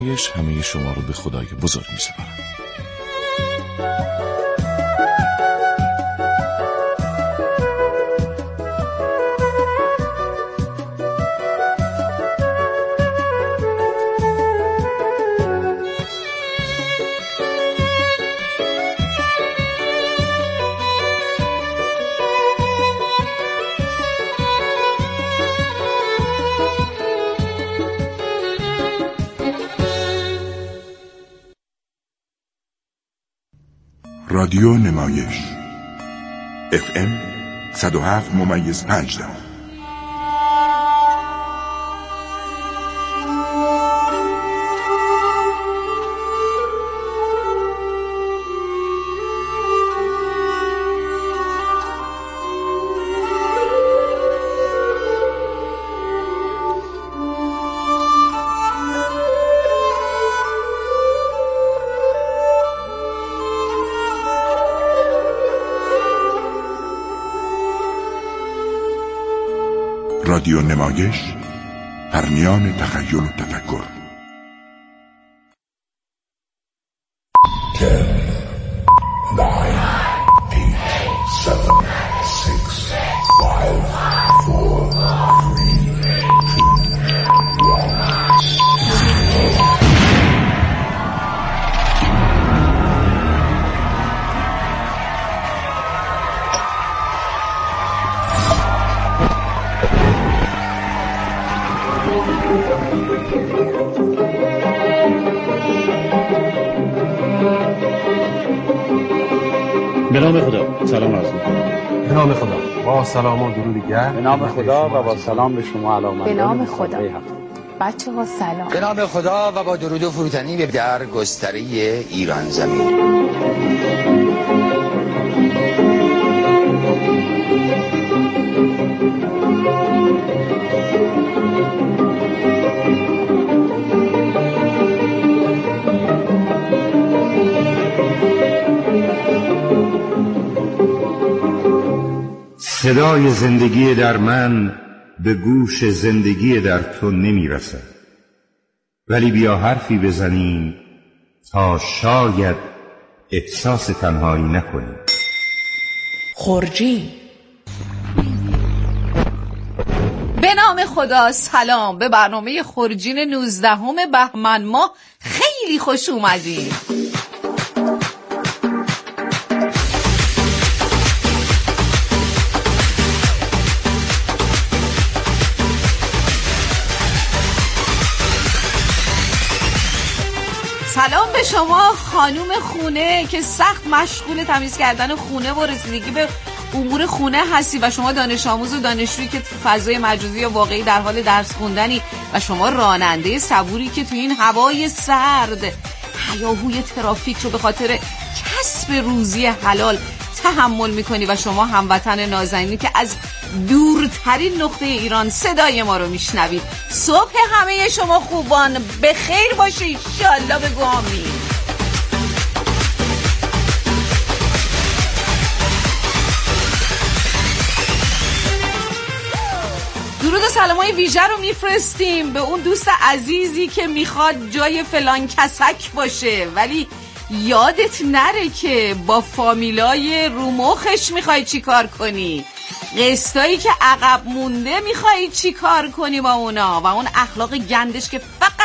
همه شما رو به خدای بزرگ می‌سپارم. رادیو نمایش FM 107.5. رادیو نمایش، پرمیان تخیل و تفکر. 10 9 8 7 6 5 4 به نام خدا سلام عرض می‌کنم. به نام خدا با سلام و درود گرم. به نام خدا و با سلام به شما علاقه‌مندان. به نام خدا بچه ها سلام. به نام خدا و با درود و فروتنی به در گستره ایران زمین. صدای زندگی در من به گوش زندگی در تو نمی رسد، ولی بیا حرفی بزنیم تا شاید احساس تنهایی نکنیم. خورجین. به نام خدا سلام. به برنامه خورجین 19 بهمن ماه خیلی خوش اومدید. سلام به شما خانوم خونه که سخت مشغول تمیز کردن خونه و رسیدگی به امور خونه هستی و شما دانش آموز و دانشجویی که فضای مجازی یا واقعی در حال درس خوندنی و شما راننده صبوری که تو این هوای سرد هیاهوی ترافیک رو به خاطر کسب روزی حلال تحمل میکنی و شما هموطن نازنینی که از دورترین نقطه ایران صدای ما رو میشنوید. صبح همه شما خوبان به خیر باشه انشالله. بگو آمین. درود و سلامای ویژه رو میفرستیم به اون دوست عزیزی که میخواد جای فلان کسک باشه ولی یادت نره که با فامیلای رومخش میخوای چی کار کنی، قسطایی که عقب مونده میخوای چی کار کنی با اونا و اون اخلاق گندش که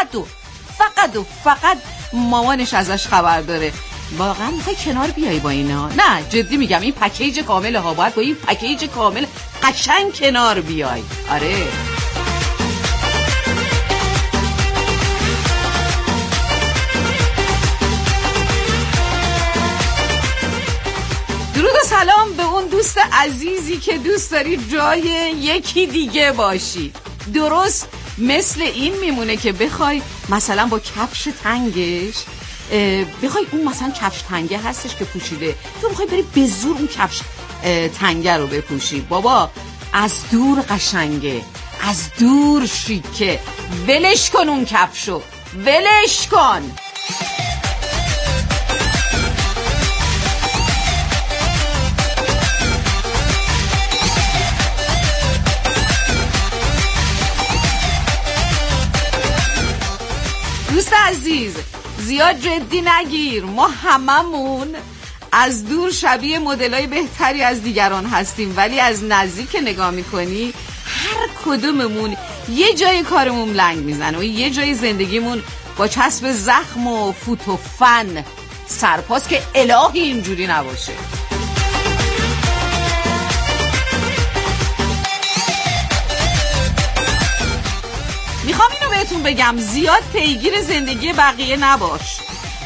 فقط مامانش ازش خبر داره. واقعا میخوای کنار بیای با اینا؟ نه جدی میگم این پکیج کامله ها، باید با این پکیج کامل قشنگ کنار بیای. آره درود و سلام به اون دوست عزیزی که دوست داری جای یکی دیگه باشی. درست مثل این میمونه که بخوای مثلا با کفش تنگش بخوای اون مثلا کفش تنگه هستش که پوشیده تو میخوای بری به زور اون کفش تنگه رو بپوشی. بابا از دور قشنگه، از دور شیکه، ولش کن اون کفشو، ولش کن. دوست عزیز زیاد جدی نگیر، ما هممون از دور شبیه مدلای بهتری از دیگران هستیم، ولی از نزدیک که نگاه میکنی هر کدوممون یه جای کارمون لنگ میزنه و یه جای زندگیمون با چسب زخم و فوت و فن سرپاس که الهی اینجوری نباشه. میخوام اینو بهتون بگم، زیاد پیگیر زندگی بقیه نباش.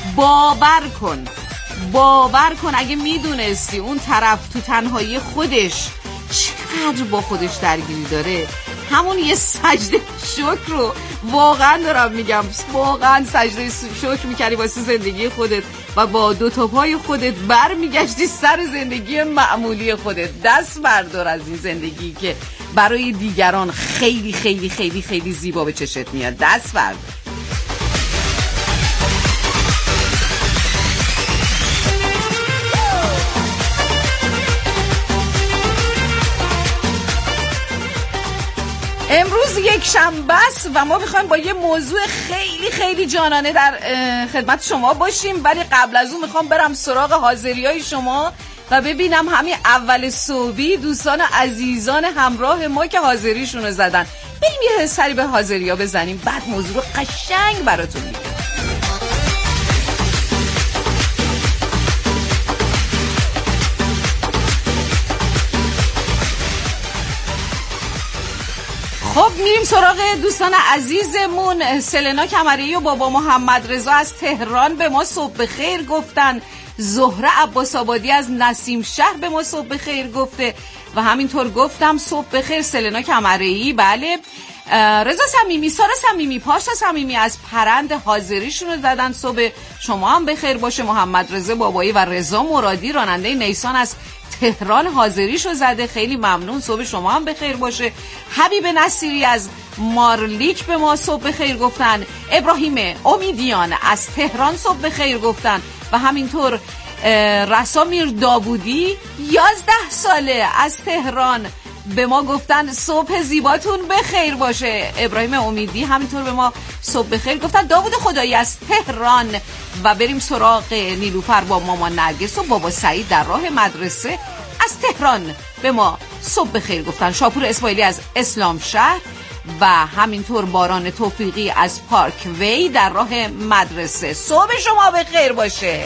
باور کن اگه میدونستی اون طرف تو تنهایی خودش چقدر با خودش درگیری داره، همون یه سجده شکر رو واقعا دارم میگم، واقعا سجده شکر میکردی واسه زندگی خودت و با دو تا پای خودت بر میگشتی سر زندگی معمولی خودت. دست بردار از این زندگی که برای دیگران خیلی خیلی خیلی خیلی زیبا به چشت میاد. دست بردار. امروز یک شنبه است و ما میخوایم با یه موضوع خیلی خیلی جانانه در خدمت شما باشیم، ولی قبل از اون میخوام برم سراغ حاضریای شما و ببینم همین اول صبحی دوستان عزیزان همراه ما که حاضریشون رو زدن. بریم یه سری به حاضریا بزنیم، بعد موضوع رو قشنگ براتون میگم. خب میریم سراغ دوستان عزیزمون. سلنا کمری و بابا محمد رضا از تهران به ما صبح بخیر گفتن. زهره عباس آبادی از نسیم شهر به ما صبح بخیر گفته و همینطور گفتم صبح بخیر سلنا کمری. بله. رضا صمیمی، سارا صمیمی، پارسا صمیمی از پرند حاضریشون رو زدن. صبح شما هم بخیر باشه. محمد رضا بابایی و رضا مرادی راننده نیسان از تهران حاضریشو زده. خیلی ممنون. صبح شما هم بخیر باشه. حبیب نصیری از مارلیک به ما صبح بخیر گفتن. ابراهیم امیدیان از تهران صبح بخیر گفتن و همینطور رسامیر داوودی 11 ساله از تهران به ما گفتن صبح زیباتون بخیر باشه. ابراهیم امیدی همینطور به ما صبح بخیر گفتن. داوود خدایی از تهران و بریم سراغ نیلوفر با مامان نرگس و بابا سعید در راه مدرسه از تهران به ما صبح بخیر گفتن. شاپور اسماعیلی از اسلام شهر و همینطور باران توفیقی از پارک وی در راه مدرسه. صبح شما بخیر باشه.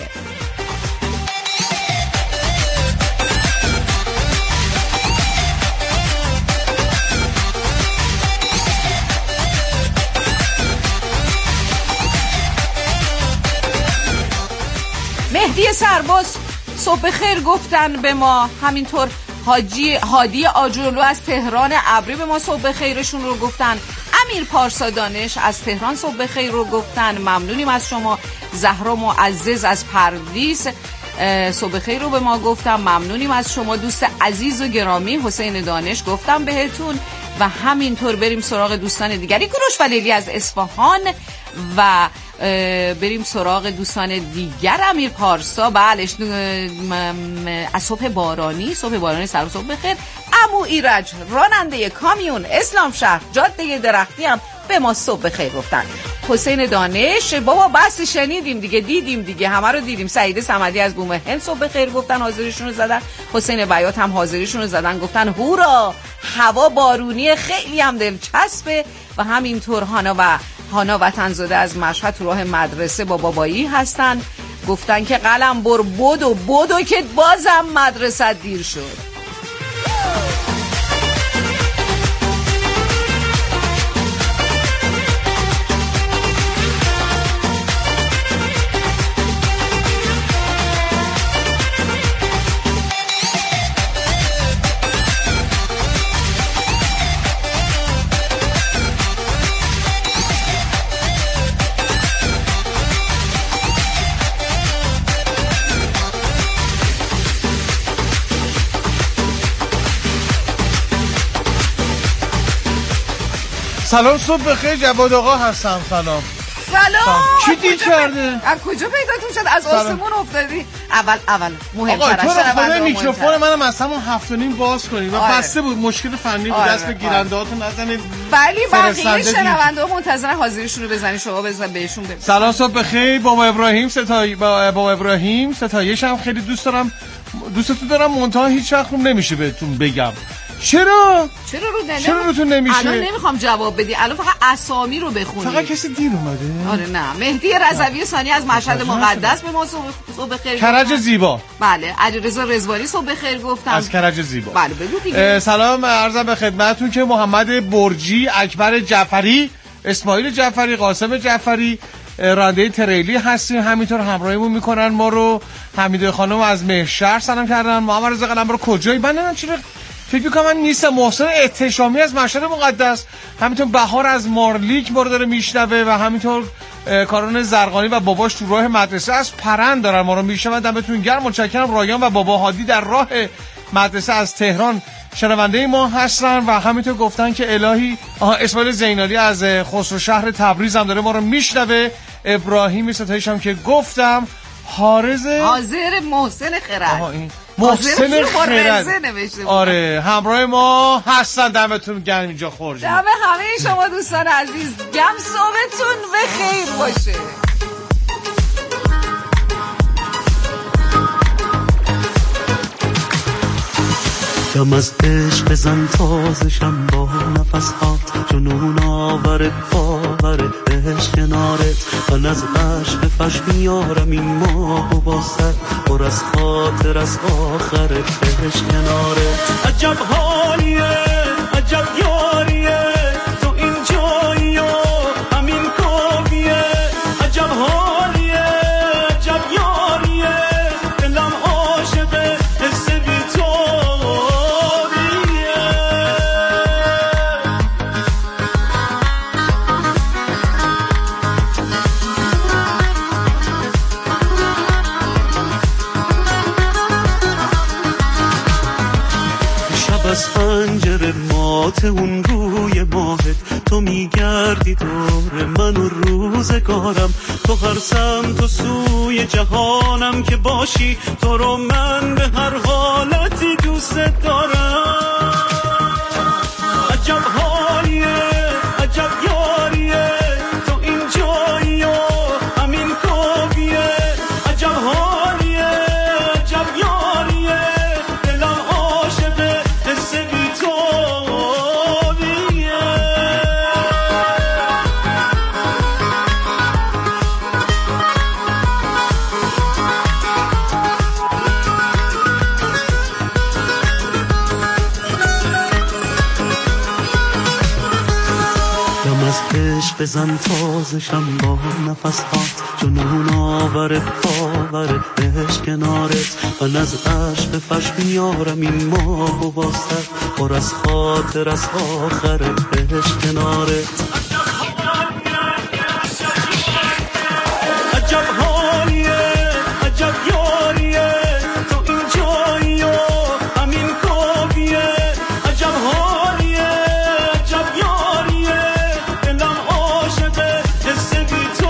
مهدی سرباز صبح خیر گفتن به ما. همینطور هادی آجرلو از تهران ابری به ما صبح خیرشون رو گفتن. امیر پارسا دانش از تهران صبح خیر رو گفتن. ممنونیم از شما. زهرا معزز از پردیس صبح خیر رو به ما گفتم. ممنونیم از شما دوست عزیز و گرامی. حسین دانش گفتم بهتون و همینطور بریم سراغ دوستان دیگری. کوروش و لیلی از اصفهان و بریم سراغ دوستان دیگر. امیر پارسا بله از صبح بارانی سر صبح بخیر. عمو ایرج راننده کامیون اسلام شهر جاده درختی هم به ما صبح بخیر گفتن. حسین دانش بابا بس شنیدیم دیگه، دیدیم دیگه، همه رو دیدیم. سعید صمدی از بوم هند صبح بخیر گفتن، حاضریشون رو زدن. حسین بیات هم حاضریشون رو زدن، گفتن هورا هوا بارونی خیلی هم دلچسبه. و همینطور هانا وطنزاده از مشهد تو راه مدرسه با بابایی هستن، گفتن که قلم بر بدو که بازم مدرسه دیر شد. سلام صبح بخیر. جواد آقا هستم. سلام. سلام. کی دید کرده؟ از کجا پیداتون شد؟ از آسمون افتادی. اول مهمتر آقا تو خود میکروفون منم از همون 7:30 باز کنید و بسته بود، مشکل فنی بود، دست به گیرنده هاتون نزنید. ولی بقیه شنونده ها منتظرن حاضریشون رو بزنید، شما بزن بهشون بگید. سلام صبح بخیر. بابا ابراهیم ستایش هم خیلی دوستتون دارم، منتها هیچ وقت نمیشه بهتون بگم. چرا روتون نمیشه؟ الان نمیخوام جواب بدی، الان فقط اسامی رو بخونی. فقط کسی دیر اومده؟ آره نه، مهدی رضوی ثانی از مشهد مقدس به ما صبح بخیر. کرج زیبا. بله، علیرضا رضوانی صبح بخیر گفتم. از کرج زیبا. بله بگو دیگه. سلام عرضم به خدمتتون که محمد برجی، اکبر جعفری، اسماعیل جعفری، قاسم جعفری راننده تریلی هستیم، همینطور همراهیمون میکنن ما رو. حمیده خانم از مهشهر سلام کردن. محمد رضا قلمرو کجایی؟ من نمیدونم چرا فکر میکنم من نیستم. محسن احتشامی از مشهد مقدس، همینطور بهار از مارلیک ما رو داره میشنوه و همینطور کارون زرقانی و باباش تو راه مدرسه از پرند دارن ما رو میشنون. دمتون گرم، متشکرم. رایان و بابا هادی در راه مدرسه از تهران شنونده ما هستن و همینطور گفتن که الهی اسماعیل زینالی از خسرو شهر تبریز هم داره ما رو میشنوه. ابراهیم ستایش هم که گفتم. حاضر محسن خرد. محسن خرد آره همراه ما هستن. دمتون گرم اینجا خورجی. دم همه شما دوستان عزیز گم، صبحتون بخیر باشه. دم از عشق بزن تازشم با نفسات، جنون آورد باور عشق کنارت. من از عشق به فش میارم این ماه و با سر پر از خاطر از آخرت عشق کنارت. عجب حالیه عجب یاریه تو این جایی و همین کافیه. عجب حالیه عجب یاریه دلم عاشقه حس بی تو. از پنجره مات اون روی ماهت، تو میگردی دور من و روزگارم. تو هر سمت و سوی جهانم که باشی، تو رو من به هر حالتی دوست دارم. عجب حالیه عجب یاریه تو این جایی و همین کافیه. عجب حالیه عجب یاریه دلم عاشقه حس بی تو. عشق بزن تازشم با نفسات، جنون آورد باور عشق کنارت. من از عشق به فش میارم این ماه و با سر پر از خاطر از آخرت عشق کنارت. عجب حالیه عجب یاریه تو این جایی و همین کافیه. عجب حالیه عجب یاریه دلم عاشقه حس بی تو.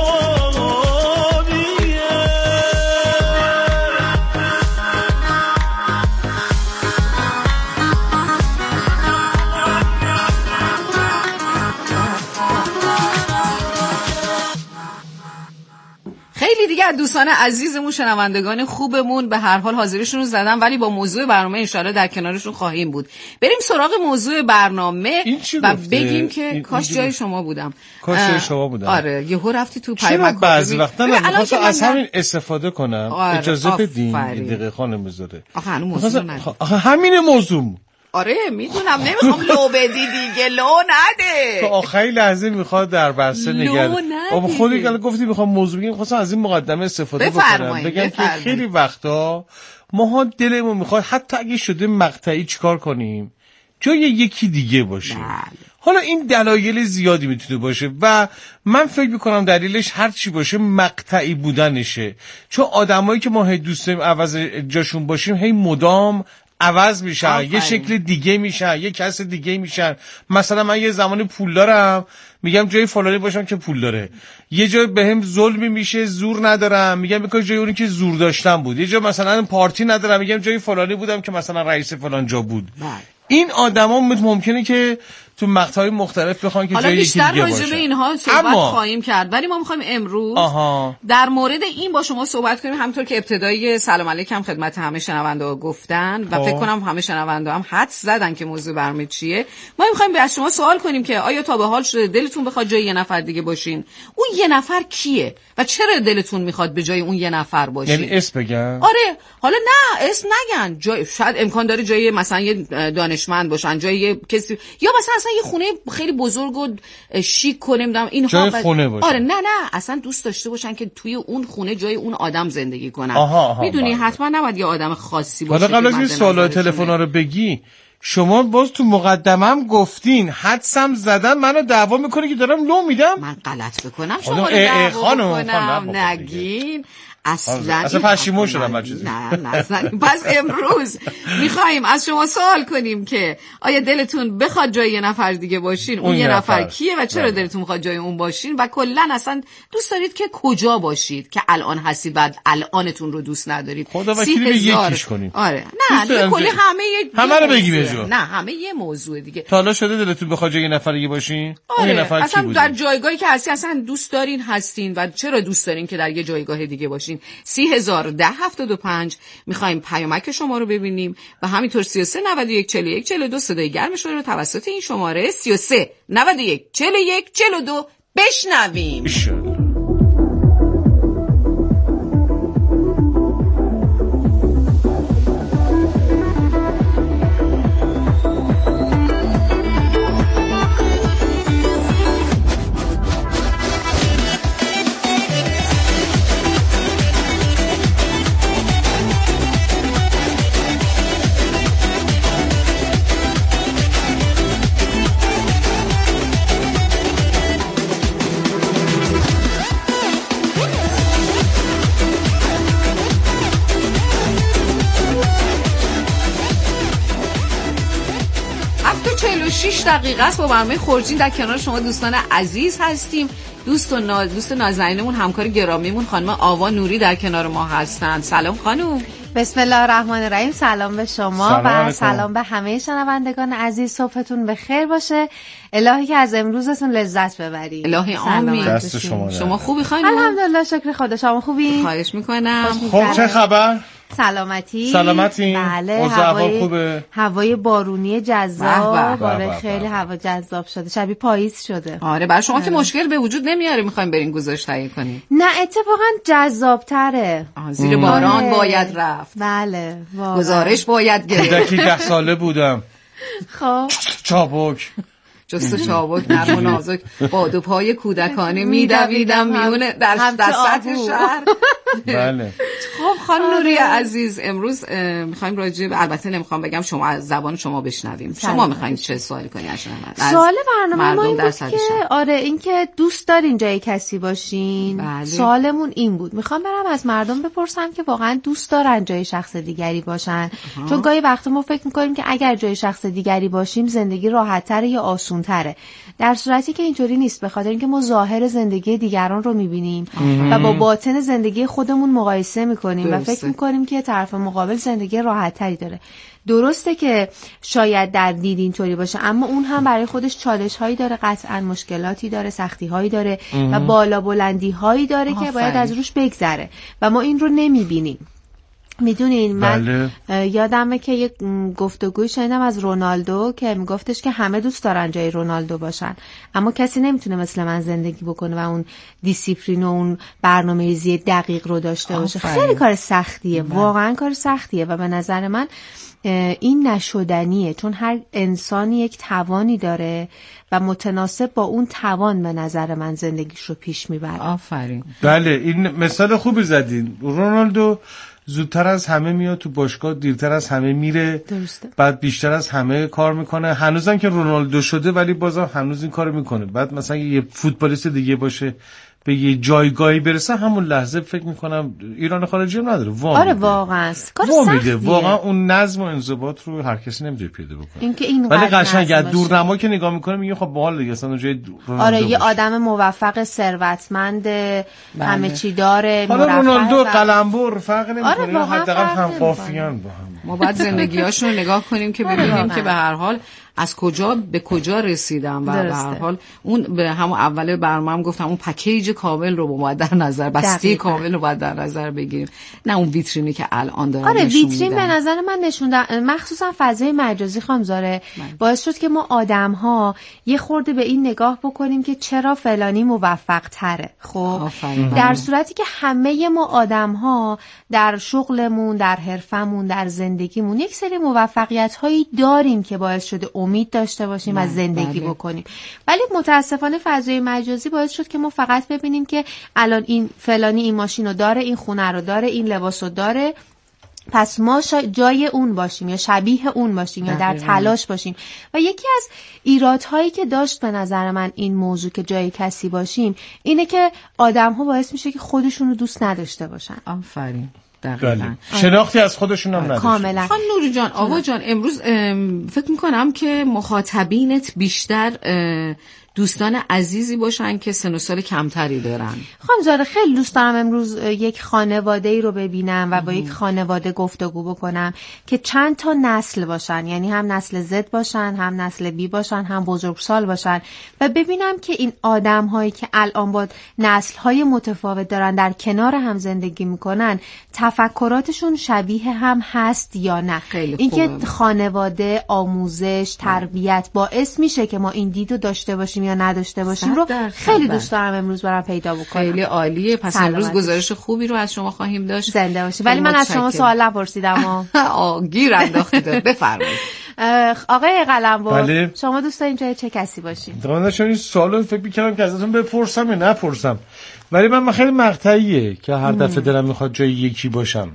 خیلی دیگه دوستان عزیزمون شنوندگان خوبمون به هر حال حاضرشون رو زدن، ولی با موضوع برنامه انشالله در کنارشون خواهیم بود. بریم سراغ موضوع برنامه و بگیم که کاش جای شما بودم. کاش جای شما بودم. آره یهو رفتی تو پای چرا بعضی وقتا میخواستم از همین استفاده کنم. آره. اجازه بدین این دقیقه خانم بذاره. آخه همین موضوع. آره میدونم نمیخوام لو بدی دیگه، لو نده. تو آخری لحظه میخواد در بسته نگرد. خودی که گفتی میخوام موضوع بگیم، خواستم از این مقدمه استفاده بکنم بگم که خیلی وقتا ما دلمون میخواد حتی اگه شده مقطعی چیکار کنیم جای یکی دیگه باشه. حالا این دلایل زیادی میتونه باشه و من فکر میکنم دلیلش هر چی باشه مقطعی بودنشه، چون آدمایی که ما هی دوست داریم عوض جاشون باشیم هی مدام عوض میشن، یه شکل دیگه میشن، یه کس دیگه میشن. مثلا من یه زمانی پول دارم میگم جای فلانی باشم که پول داره، یه جای بهم ظلمی میشه زور ندارم میگم بکن جای اونی که زور داشتم بود، یه جا مثلا پارتی ندارم میگم جای فلانی بودم که مثلا رئیس فلان جا بود. این آدما ممکنه که تو مقطع‌های مختلف بخوان که جای یکی دیگه باشه. حالا بیشتر راجع به اینها صحبت خواهیم کرد، ولی ما می‌خوایم امروز در مورد این با شما صحبت کنیم. همونطور که ابتدای سلام علیکم خدمت همه شنونده‌ها گفتن و فکر کنم همه شنونده‌ها هم حدس زدن که موضوع برنامه چیه. ما می‌خوایم از شما سوال کنیم که آیا تا به حال شده دلتون بخواد جای یه نفر دیگه باشین؟ اون یه نفر کیه و چرا دلتون می‌خواد به جای اون یه نفر باشین؟ یعنی اسم بگن؟ آره، حالا نه اسم نگن، جای شاید امکان داره جای مثلا یه دانشمند باشن، جای کسی، یا مثلا یه خونه خیلی بزرگ و شیک کنیم دارم اینها جای خونه باشه. آره نه اصلا دوست داشته باشن که توی اون خونه جای اون آدم زندگی کنن. میدونی حتما نباید یه آدم خاصی باشه. حالا قبل از این سوالات تلفن‌ها رو بگی، شما باز تو مقدمه‌ام گفتین حدسم زدن منو دعوا میکنه که دارم لو میدم. من غلط بکنم شما رو دعوا کنم نگین. اصلا پشیمون شدم من چیزی. نه پس امروز میخوایم از شما سوال کنیم که آیا دلتون بخواد جای یه نفر دیگه باشین؟ اون یه نفر کیه و چرا دلتون میخواد جای اون باشین؟ و کلا اصلا دوست دارید که کجا باشید که الان هستید بعد الانتون رو دوست ندارید؟ خدا وکیلی به یکیش کنیم. آره نه کلی همه رو بگیم اجازه. نه همه یه موضوع دیگه. تا حالا شده دلتون بخواد جای یه نفر دیگه باشین؟ اون یه نفر کی بود؟ در جایگاهی که اصلا دوست دارین هستین و چرا دوست دارین که در یه جایگاه دیگه باشین؟ 301075 میخوایم پیامک شما رو ببینیم و همینطور 33 91 41 42 صدای گرم شما رو توسط این شماره 33 91 41 42 بشنویم. دقیقه است با برنامه خورجین در کنار شما دوستان عزیز هستیم. دوست نازنینمون همکار گرامیمون خانم آوا نوری در کنار ما هستن. سلام خانم. بسم الله الرحمن الرحیم. سلام به شما و سلام به همه شنوندگان عزیز. صبحتون بخیر باشه. الهی که از امروزتون لذت ببرید. الهی آمین. دست شما خوبی خانم؟ الحمدلله شکر خدا. شما خوبی؟ خواهش میکنم. خب چه خبر؟ سلامتی؟ بله. اوضاع خوبه؟ هوای بارونی جذاب. باره خیلی هوا جذاب شده. شبیه پاییز شده. آره برای شما که مشکل به وجود نمیاره میخوایم برین گذاشت تهیه کنیم. نه اتفاقا جذاب‌تره. زیر باران باید رفت. بله. گزارش باید گرفت. کودکی 10 ساله بودم. خب چابک جست چابک نرم و نازک با دو پای کودکانه میدویدم میونه در سطح شهر. بله. خب خانم نوری عزیز امروز میخوایم راجع به، البته نمیخوام بگم شما از زبان شما بشنویم، شما میخواین چه سوالی کنی از سوال برنامه ما این بود که آره این که دوست دارین جای کسی باشین. بله. سوالمون این بود، میخوام برم از مردم بپرسم که واقعا دوست دارن جای شخص دیگری باشن. چون گاهی وقتا ما فکر میکنیم که اگر جای شخص دیگری باشیم زندگی راحت‌تره یا آسون‌تره، در صورتی که اینطوری نیست، به خاطر اینکه ما ظاهر زندگی دیگران رو میبینیم و با باطن زندگی خودمون مقایسه میکنیم و فکر میکنیم که طرف مقابل زندگی راحت‌تری داره. درسته که شاید در دید اینطوری باشه، اما اون هم برای خودش چالش هایی داره، قطعا مشکلاتی داره، سختی هایی داره و بالا بلندی هایی داره که باید از روش بگذره و ما این رو نمیبینیم. میدونین من یادمه که یک گفتگوی شنیدم از رونالدو که میگفتش که همه دوست دارن جای رونالدو باشن، اما کسی نمیتونه مثل من زندگی بکنه و اون دیسیپلین و اون برنامه‌ریزی دقیق رو داشته باشه. خیلی کار سختیه، واقعا کار سختیه و به نظر من این نشدنیه، چون هر انسانی یک توانی داره و متناسب با اون توان به نظر من زندگیش رو پیش میبره. آفرین. بله این مثال خوبی زدین. رونالدو زودتر از همه میاد تو باشگاه، دیرتر از همه میره. درسته. بعد بیشتر از همه کار میکنه. هنوزم که رونالدو شده ولی بازم هنوز این کارو میکنه. بعد مثلا یه فوتبالیست دیگه باشه به یه جایگاهی برسه همون لحظه فکر میکنم ایران خارجی هم نداره آره واقعا کار سختیه. واقعا اون نظم و انضباط رو هر کسی نمیتونه پیدا بکنه. ولی قشنگ از دورنما که نگاه میکنه میگه خب باحال دیگه اصلا اونجای آره یه آدم موفق ثروتمند همه چی داره. حالا رونالدو قلمبر فرق نمیکنه، حداقل هم قافیان با هم. ما باید زندگیاشون رو نگاه کنیم که ببینیم که به هر حال از کجا به کجا رسیدم و به هر حال اون به همون اول برنامه‌ام گفتم اون پکیج کامل رو باید در نظر بسته کامل رو باید در نظر بگیریم، نه اون ویترینی که الان دارن آره نشون ویترین میدن. به نظر من نشوندن مخصوصا فضای مجازی خانمزاره باعث شد که ما آدم‌ها یه خورده به این نگاه بکنیم که چرا فلانی موفق تره. خب در صورتی که همه ما آدم‌ها در شغلمون، در حرفمون، در زندگیمون یک سری موفقیت‌هایی داریم که باعث شده امید داشته باشیم از زندگی بکنیم، ولی متاسفانه فضای مجازی باعث شد که ما فقط ببینیم که الان این فلانی این ماشین رو داره، این خونه رو داره، این لباس رو داره، پس ما جای اون باشیم یا شبیه اون باشیم یا در تلاش باشیم. و یکی از ایرادهایی که داشت به نظر من این موضوع که جای کسی باشیم اینه که آدم‌ها باعث میشه که خودشون رو دوست نداشته باشن. آفرین. دقیقاً. شناختی از خودشون هم نداشت. کاملا. خانم نوری جان، آوا جان، امروز فکر میکنم که مخاطبینت بیشتر دوستان عزیزی باشن که سن و سال کمتری دارن. خانم زاره خیلی دوست دارم امروز یک خانواده‌ای رو ببینم و با یک خانواده گفتگو بکنم که چند تا نسل باشن، یعنی هم نسل زد باشن، هم نسل بی باشن، هم بزرگسال باشن و ببینم که این آدم‌هایی که الان با نسل‌های متفاوت دارن در کنار هم زندگی میکنن تفکراتشون شبیه هم هست یا نه. اینکه خانواده، آموزش، تربیت باعث میشه که ما این دیدو داشته باشیم یا نداشته باشیم رو خیلی دوست دارم امروز برام پیدا بکنم. خیلی عالیه. پس امروز گزارش خوبی رو از شما خواهیم داشت. زنده باشید. ولی من از شما سوال نپرسیدم. گیر انداختید. بفرمایید. آقای قلمبر، بله. شما دوست دارین جای چه کسی باشین؟ من داشتم این سوالو فکر می‌کردم که ازتون بپرسم یا نپرسم، ولی من خیلی مقطعیه که هر دفعه دلم میخواد جای یکی باشم،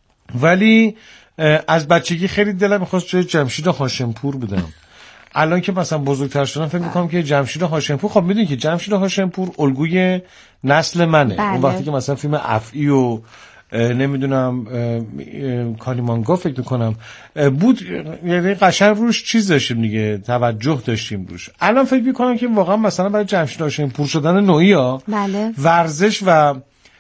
ولی از بچگی خیلی دلم میخواست جای جمشید هاشمپور بودم. الان که مثلا بزرگتر شدم فکر میکنم که جمشید هاشمپور، خب میدونی که جمشید هاشمپور الگوی نسل منه. بله. اون وقتی که مثلا فیلم افعی و نمیدونم کالیمانگا فکر میکنم بود، یعنی قشنگ روش چیز داشتیم دیگه، توجه داشتیم روش. الان فکر میکنم که واقعا مثلا برای جمشید هاشمپور شدن نوعی ها بله. ورزش و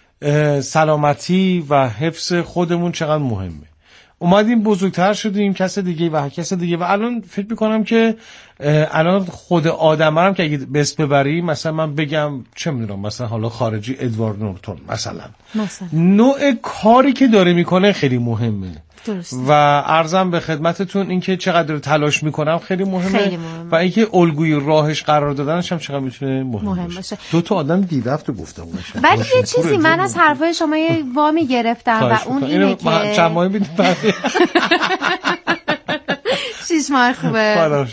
سلامتی و حفظ خودمون چقدر مهمه. اومدیم بزرگتر شدیم، کس دیگه و کس دیگه، و الان فکر میکنم که الان خود آدم هم که اگه بس ببریم، مثلا من بگم چه میدونم مثلا حالا خارجی ادوارد نورتون مثلا نوع کاری که داره میکنه خیلی مهمه. درست. و عرضم به خدمتتون اینکه چقدر تلاش میکنم خیلی مهمه. و اینکه الگوی راهش قرار دادنش هم چقدر میتونه مهم باشه. دو تا آدم دیرفت و گفتم ولی یه چیزی من از حرفای شما یه وامی گرفتم و اون اینه که چند ماهی بیدیم بعدی 6 ماه خوبه.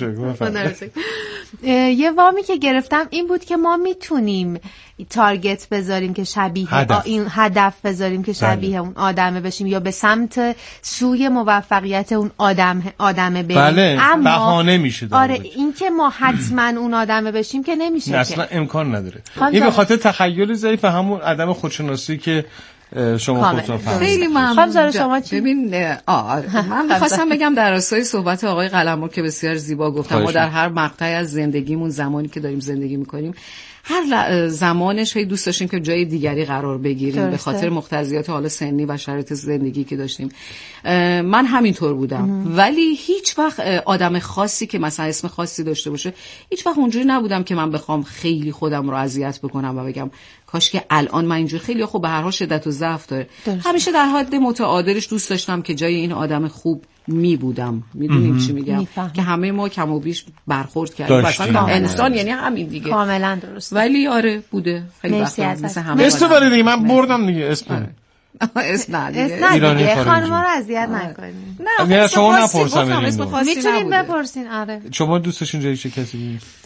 یه وامی که گرفتم این بود که ما میتونیم تارگت بذاریم که شبیه این هدف بذاریم که شبیه اون آدمه بشیم یا به سمت سوی موفقیت اون آدمه بریم. بله. اما بهانه میشه. آره این که ما حتما اون آدمه بشیم که نمیشه، اصلا امکان نداره. این به خاطر تخیل ضعیف همون عدم خودشناسی که شما خودتون فهمیدید. خیلی ممنون. شما چی؟ ببین من می‌خواستم بگم در راستای صحبت آقای قلمبر که بسیار زیبا گفتم، ما در هر مقطعی از زندگیمون، زمانی که داریم زندگی می‌کنیم، هر زمانش هی دوست داشتیم که جای دیگری قرار بگیریم به خاطر مقتضیات حال سنی و شرایط زندگی که داشتیم. من همینطور بودم ولی هیچ وقت آدم خاصی که مثلا اسم خاصی داشته باشه هیچ وقت اونجوری نبودم که من بخوام خیلی خودم رو اذیت بکنم و بگم کاش که الان من اینجوری. خیلی خوب به هر حال شدت و ضعف داره. همیشه در حد متعادلش دوست داشتم که جای این آدم خوب می بودم. میدونیم چی میگم؟ که همه ما کم و بیش برخورد کردیم. مثلا انسان یعنی همین دیگه. کاملا درست. ولی آره بوده خیلی وقت مثل همه. اسم دیگه من بردم دیگه اسم. اسم ندیگه. ایرانی خانم‌ها رو اذیت نکنید. نه شما نپرسم. میتونین بپرسین. آره. شما دوست داشتین جای چه کسی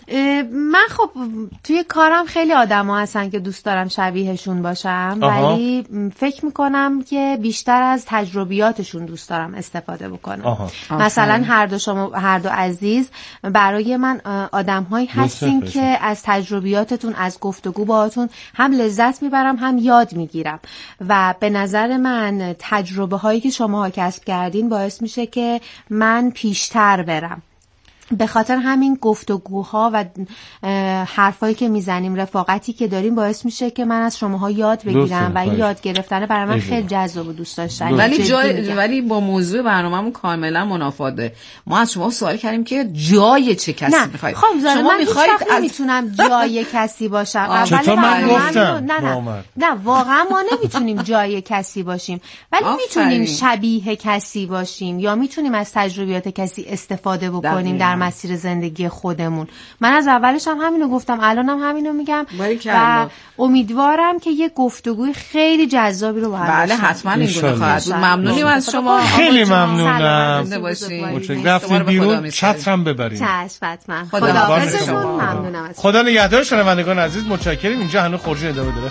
من خب توی کارم خیلی آدما هستن که دوست دارم شبیهشون باشم، ولی فکر میکنم که بیشتر از تجربیاتشون دوست دارم استفاده بکنم. مثلا هر دو عزیز برای من آدم‌هایی هستین که از تجربیاتتون، از گفتگو باهاتون هم لذت میبرم هم یاد میگیرم و به نظر من تجربه هایی که شماها کسب کردین باعث میشه که من پیشتر برم. به خاطر همین گفتگوها و حرفایی که میزنیم، رفاقتی که داریم باعث میشه که من از شماها یاد بگیرم و این یاد گرفتن برای من خیلی جذاب و دوست داشتنی. ولی با موضوع برنامه‌مون کاملا منافاته. ما از شما سوال کردیم که جای چه کسی میخواید؟ خب شما میخواید نمیتونم جای کسی باشم. چطور من گفتم؟ نه واقعا ما نمیتونیم جای کسی باشیم، ولی میتونیم شبیه کسی باشیم یا میتونیم از تجربیات کسی استفاده بکنیم در مسیر زندگی خودمون. من از اولش هم همینو گفتم، الانم همینو میگم و امیدوارم که یه گفتگوی خیلی جذابی رو با هم بله حتما این گونه خواهد بود. ممنونیم از شما. خیلی ممنونم. رفتیم بیرون چترم ببریم. چشم حتما. خداحافظتون. ممنونم از خدا نگهدار شنوندگان عزیز، متشکریم. اینجا هنوز خورشید ادامه داره.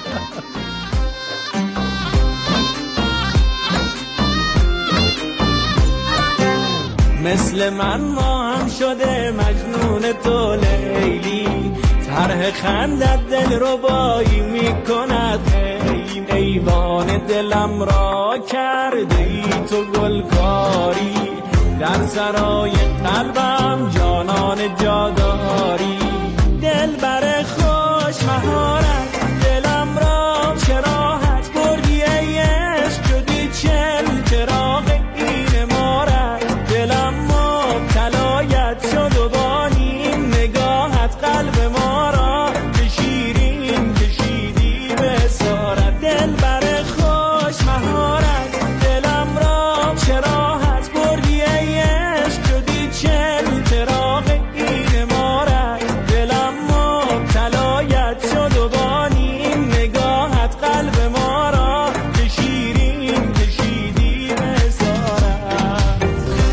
مثل من ما هم شده مجنون تو لیلی، طرح خندت دل رو بایی میکند خیلی، ایوان دلم را کرده ای تو گلکاری، در سرای قلبم جانان جاداری، دل بر خوش مهارت دلم را چراحت بردی ای عشق، شدی چل چراغ این مارت، دلم مبتلایت شد و بانی نگاهت قلب ما را به شیرین کشیدی به اسارت، دل بر خوش مهارت دلم را چراحت بردی ای عشق، شدی چل چراغ این مارت، دلم مبتلایت شد و بانی نگاهت قلب ما را به شیرین کشیدی به اسارت.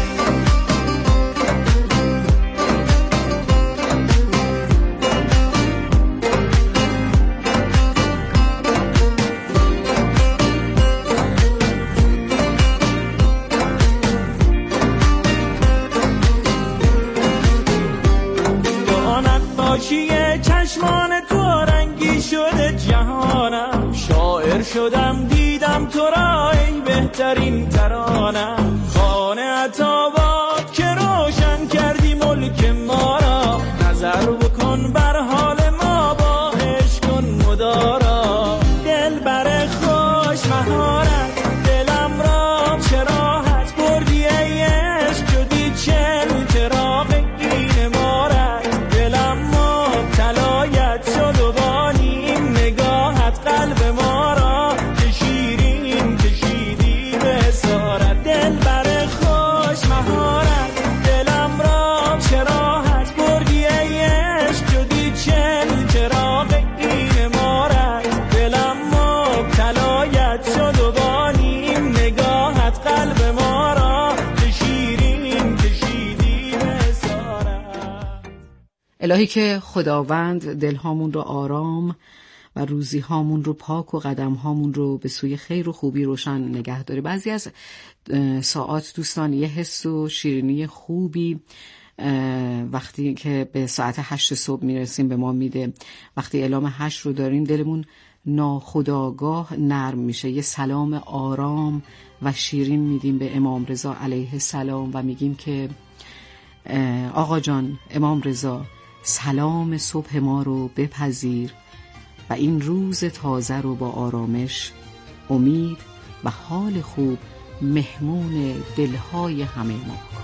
باشیه چشمان تو رنگی شده جهانم، شاعر شدم دیدم تو را ای بهترین ترانم، خانه عطابات که روشن کردی ملک ما را، نظر بکن بر حال ما با عشق کن مدارا، دل بر خوش مهارت دلم را چراحت بردی ای عشق، شدی چل چراغ این مارت، دلم مبتلایت شد و بانی نگاهت قلب ما را که شیرین کشیدی به اسارت، دل بر خوش مهارت دلم را چراحت بردی ای عشق، شدی چل چراغ این مارت، دلم مبتلایت شد و بانی نگاهت قلب ما را که شیرین کشیدی به اسارت. الهی که خداوند دلهامون رو آرام و روزی هامون رو پاک و قدم هامون رو به سوی خیر و خوبی روشن نگه داره. بعضی از ساعات دوستان یه حس و شیرینی خوبی وقتی که به ساعت 8 صبح میرسیم به ما میده. وقتی اعلام 8 رو داریم دلمون ناخودآگاه نرم میشه. یه سلام آرام و شیرین میدیم به امام رضا علیه السلام و میگیم که آقا جان امام رضا سلام صبح ما رو بپذیر و این روز تازه رو با آرامش، امید و حال خوب مهمون دلهای همه ما کن.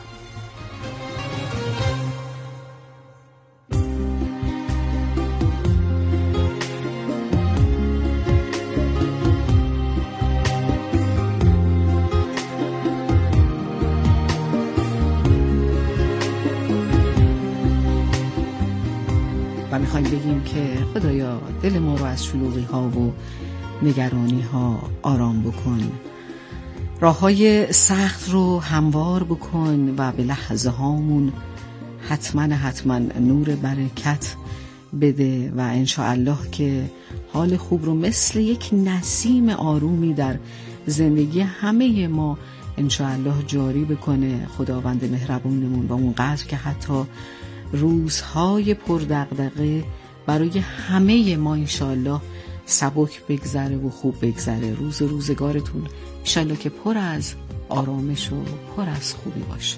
و میخوایم بگیم که خدایا دل ما رو از شلوغی ها و نگرانی ها آرام بکن، راه های سخت رو هموار بکن و به لحظه هامون حتما نور برکت بده و انشاءالله که حال خوب رو مثل یک نسیم آرومی در زندگی همه ما انشاءالله جاری بکنه خداوند مهربونمون، و اونقدر که حتی روزهای پردغدغه برای همه ما انشاءالله سبک بگذره و خوب بگذره. روزگارتون انشاءالله که پر از آرامش و پر از خوبی باشه.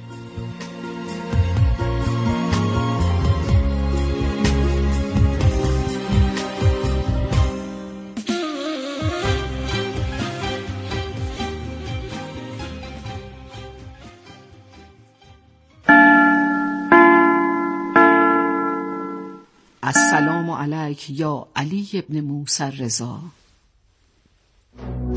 السلام علیک یا علی ابن موسی رضا.